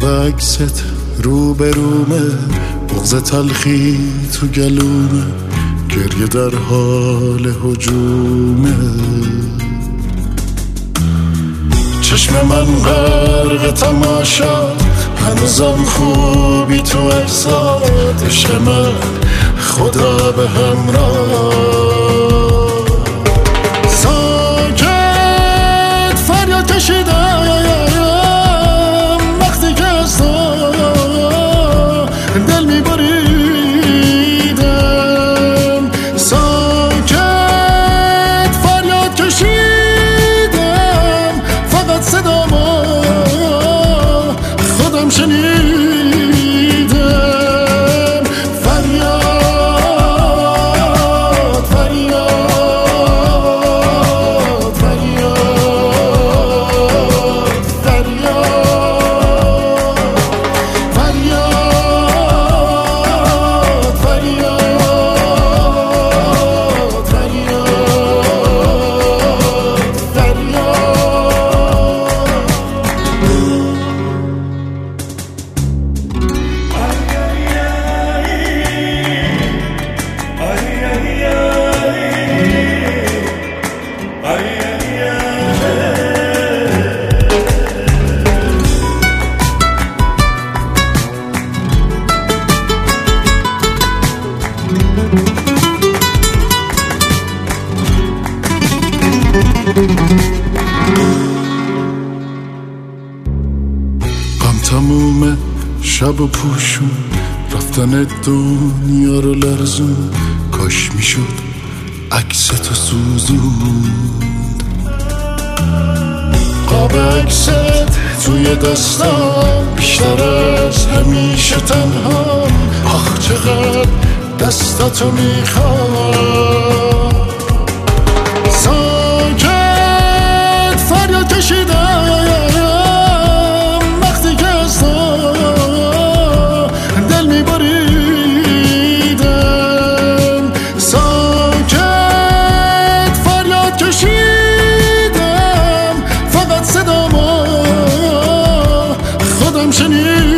عکست رو به رومه، بغض تلخی تو گلومه، گریه در حال هجومه. چشم من غرق تماشا، هنوزم خوبی تو احساد. عشق من خدا به همراه، ساکت فریاد کشیدم وقتی که از تو دل میبریدم. ساکت فریاد کشیدم، فقط صدامو خودم شنیدم. فریاد فریاد فریاد فریاد فریاد فریاد غم تمومه شب و پوشون، رفتن دنیا رو لرزون. کاش میشد عکس تو سوزوند، قاب عکست توی دستم، بیشتر از همیشه تنها. آخ چقدر دستاتو میخوام. ساکت فریاد کشیدم وقتی که از تو دل میبریدم. ساکت فریاد کشیدم، فقط صدامو خودم شنیدم.